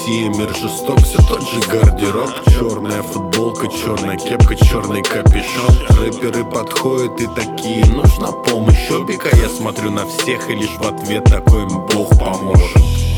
Россия, мир жесток, все тот же гардероб. Черная футболка, черная кепка, черный капюшон. Рэперы подходят и такие: нужна помощь. Обика, я смотрю на всех и лишь в ответ такой: им Бог поможет.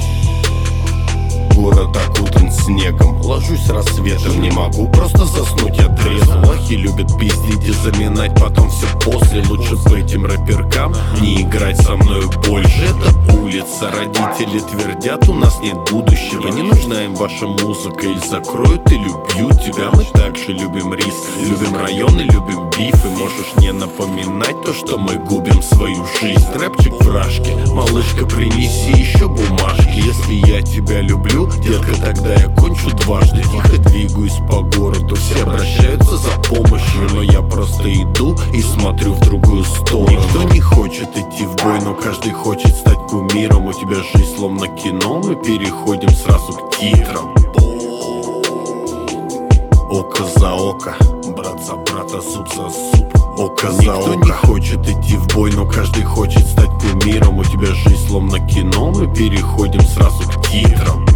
Город окутан снегом, ложусь с рассветом, не могу просто заснуть, я трезв. Лохи любят пиздить и заминать потом все после. Лучше бы этим рэперкам не играть со мною больше. Это улица, родители твердят, у нас нет будущего. Не нужна им ваша музыка, или закроют, или убьют тебя. Мы также любим риск, любим районы, любим биф. И можешь не напоминать то, что мы губим свою жизнь. Рэпчик в рашке, малышка, принеси еще бумажки. Если я тебя люблю, детка, тогда я кончу дважды. Тихо двигаюсь по городу, все обращаются за помощью, но я просто иду и смотрю в другую сторону. Никто не хочет идти в бой, но каждый хочет стать кумиром. У тебя жизнь словно кино, мы переходим сразу к титрам. Око за око, брат за брата, зуб за зуб. Око за око. Никто не хочет идти в бой, но каждый хочет стать кумиром. У тебя жизнь словно кино, мы переходим сразу к титрам.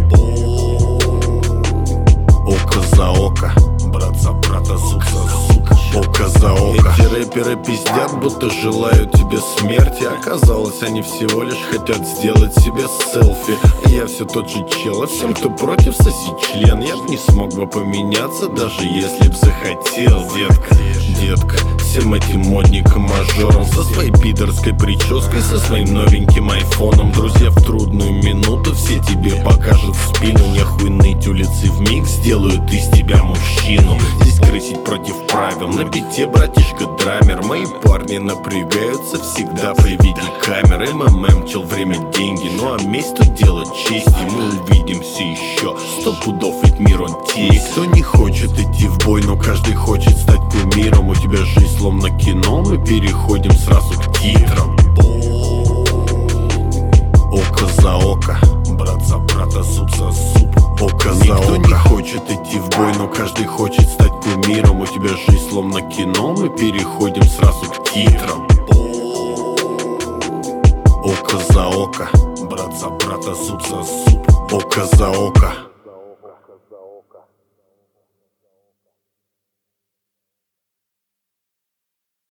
Око за око, брат за брата, зуб за зуб. Око за око. Эти рэперы пиздят, будто желают тебе смерти. Оказалось, они всего лишь хотят сделать себе селфи. А я все тот же чел, а всем, кто против, соси член. Я б не смог бы поменяться, даже если б захотел. Детка, всем этим модникам-мажорам, со своей пидорской прической, со своим новеньким айфоном. Друзья, в трудную минуту все тебе покажут в спину. Нехуй ныть, улицы вмиг сделают из тебя мужчину. Здесь крысить против правил, на бите, братишка, драмер. Мои парни напрягаются всегда при виде камеры. МММ, чел, время, деньги, ну а месть тут дело чести. Мы увидимся еще 100 пудов, ведь мир он тек. Никто не хочет идти в бой, но каждый хочет стать кумиром. У тебя жизнь словно кино, мы переходим сразу к титрам. Око за око, брат за брата, зуб за зуб. Око за око. Никто не хочет идти в бой, но каждый хочет стать кумиром. У тебя жизнь словно кино, мы переходим сразу к титрам. Око за око, брат за брата, зуб за зуб. Око за око.